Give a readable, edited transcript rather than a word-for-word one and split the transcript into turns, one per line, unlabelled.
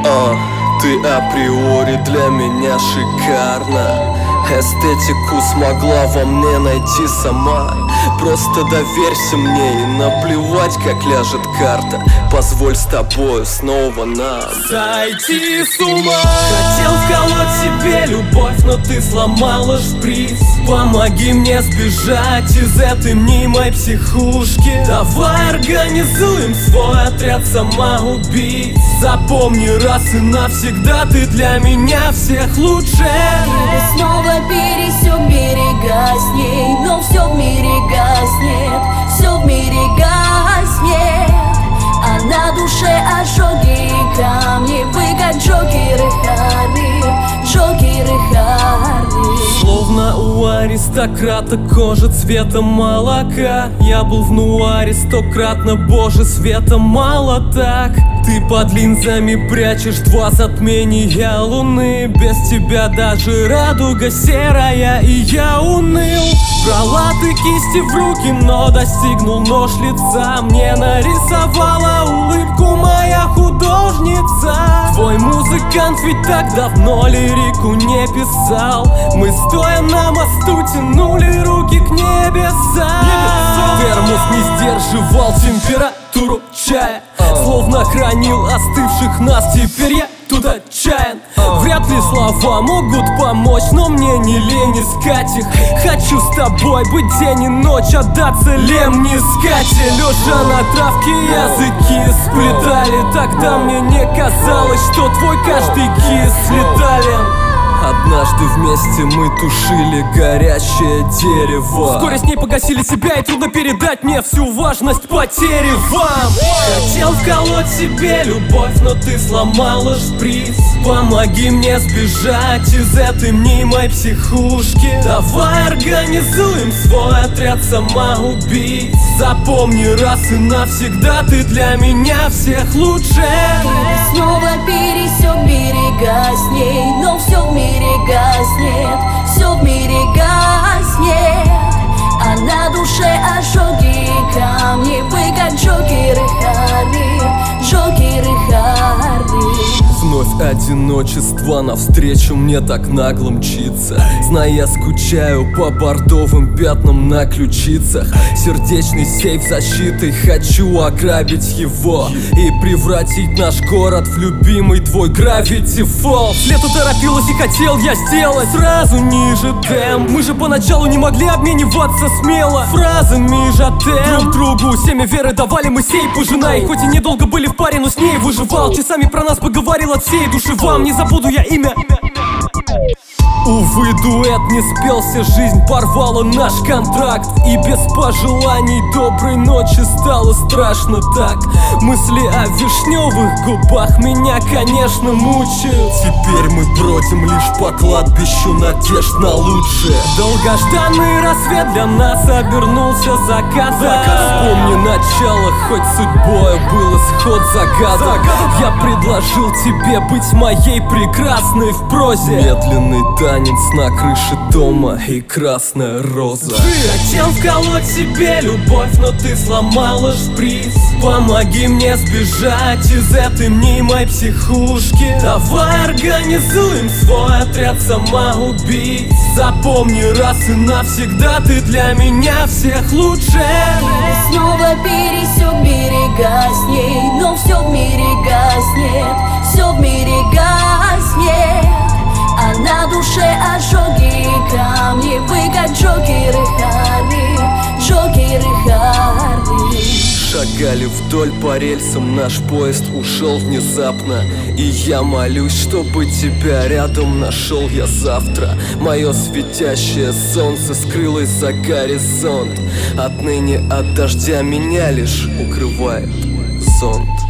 Ты априори для меня шикарна. Эстетику смогла во мне найти сама. Просто доверься мне и наплевать, как ляжет карта. Позволь с тобою снова нам
сойти с ума. Хотел вколоть себе любовь, но ты сломала шприц. Помоги мне сбежать из этой мнимой психушки. Давай организуем свой отряд самоубийц. Запомни раз и навсегда, ты для меня всех лучше.
Ты снова пересек берега с ней, но все в мире гаснет, все в мире гаснет. А на душе ожоги и камни, вы как Джокеры Харли, Джокеры Харли.
Словно у аристократа кожа цвета молока. Я был в нуаре стократно, боже, света мало так. Ты под линзами прячешь два затмения луны. Без тебя даже радуга серая, и я уныл. Брала ты кисти в руки, но достигнул нож лица. Мне нарисовала улыбку моя художница. Твой музыкант ведь так давно лирику не писал. Мы стоя на мосту тянули руки к небесам. Термос не сдерживал температуру чая, словно хранил остывших нас, теперь я туда чаян. Вряд ли слова могут помочь, но мне не лень искать их. Хочу с тобой быть день и ночь, отдаться лем не скачи. Лежа на травке языки сплетали. Тогда мне не казалось, что твой каждый кис летален.
Однажды вместе мы тушили горящее дерево.
Вскоре с ней погасили себя, и трудно передать мне всю важность потери вам. Хотел вколоть себе любовь, но ты сломала шприц. Помоги мне сбежать из этой мнимой психушки. Давай организуем свой отряд самоубийц. Запомни раз и навсегда, ты для меня всех лучше.
Ты снова пересек берега с ней, но все в мире гаснет, все в мире гаснет. А на душе ожоги и камни, вы как Джокеры Харли, Джокеры Харли.
Вновь одиночество навстречу мне так нагло мчится. Зная, я скучаю по бордовым пятнам на ключицах. Сердечный сейф защитой, хочу ограбить его и превратить наш город в любимый твой Gravity Falls.
Лето торопилось и хотел я сделать сразу ниже темп. Мы же поначалу не могли обмениваться смело фразами жатем. Друг другу семя веры давали мы сей пожинай. Хоть и недолго были в паре, но с ней выживал. Часами про нас поговорил от всей души вам. Не забуду я имя. Увы, дуэт не спелся, жизнь порвала наш контракт. И без пожеланий доброй ночи стало страшно так. Мысли о вишневых губах меня, конечно, мучают.
Теперь мы бродим лишь по кладбищу надежд на лучшее.
Долгожданный рассвет для нас обернулся закатом.
Вспомни начало, хоть судьбой был исход загадок.
Я предложил тебе быть моей прекрасной в прозе.
Медленный танец на крыше дома и красная роза.
Ты хотел вколоть себе любовь, но ты сломала шприц. Помоги мне сбежать из этой мнимой психушки. Давай организуем свой отряд самоубийц. Запомни раз и навсегда, ты для меня всех лучше.
Ты снова пересек берега с ней, но все в мире гаснет, все в мире гаснет. А на душе ожоги и камни, вы как Джокеры Харли, Джокеры Харли.
Шагали вдоль по рельсам, наш поезд ушел внезапно. И я молюсь, чтобы тебя рядом нашел я завтра. Мое светящее солнце скрылось за горизонт. Отныне от дождя меня лишь укрывает зонт.